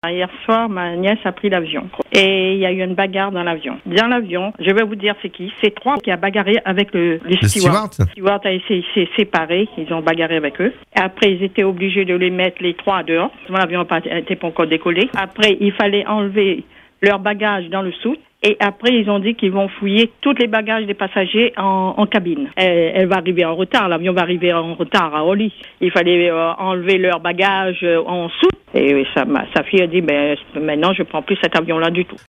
Hier soir, ma nièce a pris l'avion et il y a eu une bagarre dans l'avion. Dans l'avion, je vais vous dire c'est qui. C'est trois qui a bagarré avec le steward. Le steward s'est séparé, ils ont bagarré avec eux. Après, ils étaient obligés de les mettre les trois dehors. L'avion n'était pas encore décollé. Après, il fallait enlever leurs bagages dans le soute. Et après, ils ont dit qu'ils vont fouiller tous les bagages des passagers en cabine. Elle va arriver en retard, l'avion va arriver en retard à Orly. Il fallait enlever leurs bagages en soute. Et sa fille a dit, maintenant, je ne prends plus cet avion-là du tout.